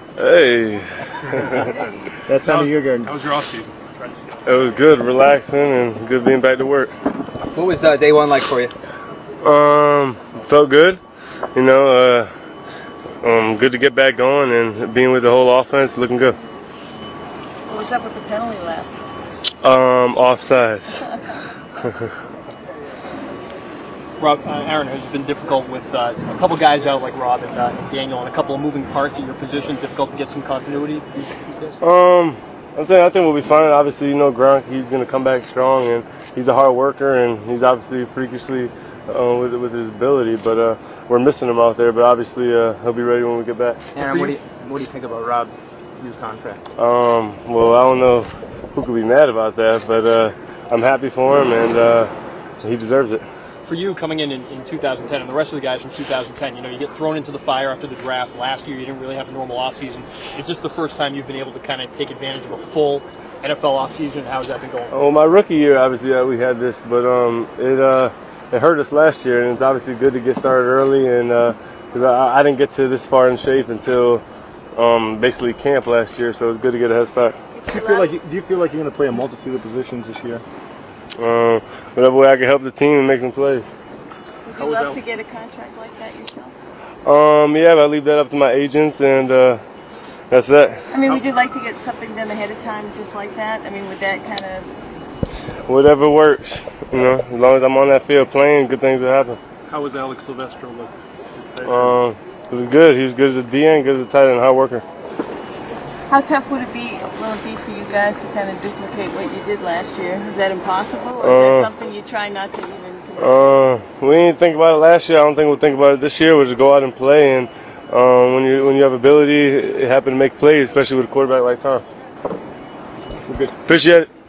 Hey. That time of year going. How was your off season? It was good, relaxing, and good being back to work. What was day one like for you? Felt good. You know, good to get back going and being with the whole offense, looking good. What was up with the penalty lap? Offsides. Rob, Aaron, has been difficult with a couple guys out like Rob and Daniel, and a couple of moving parts at your position. Difficult to get some continuity these days. I think we'll be fine. Obviously, you know, Gronk, he's going to come back strong, and he's a hard worker, and he's obviously freakishly with his ability. But we're missing him out there. But obviously, he'll be ready when we get back. Aaron, what do you think about Rob's new contract? Well, I don't know who could be mad about that, but I'm happy for him, and he deserves it. For you, coming in 2010, and the rest of the guys from 2010, you know, you get thrown into the fire after the draft. Last year, you didn't really have a normal offseason. Is this the first time you've been able to kind of take advantage of a full NFL offseason? How has that been going? Well, my rookie year, obviously, we had this, but it hurt us last year, and it's obviously good to get started early. And because I didn't get to this far in shape until basically camp last year, so it was good to get a head start. Do you feel like you're going to play a multitude of positions this year? Whatever way I can help the team and make some plays. Would you love to get a contract like that yourself? Yeah, but I leave that up to my agents, and that's it. I mean, would you like to get something done ahead of time just like that? I mean, would that kind of... Whatever works, you know. As long as I'm on that field playing, good things will happen. How was Alex Silvestro look? It was good. He was good as a DN, good as a tight end, hard worker. How tough will it be for you guys to kind of duplicate what you did last year? Is that impossible, or is that something you try not to even consider? We didn't think about it last year. I don't think we'll think about it this year. We'll just go out and play, and when you have ability, it happen to make plays, especially with a quarterback like Tom. We're good. Appreciate it.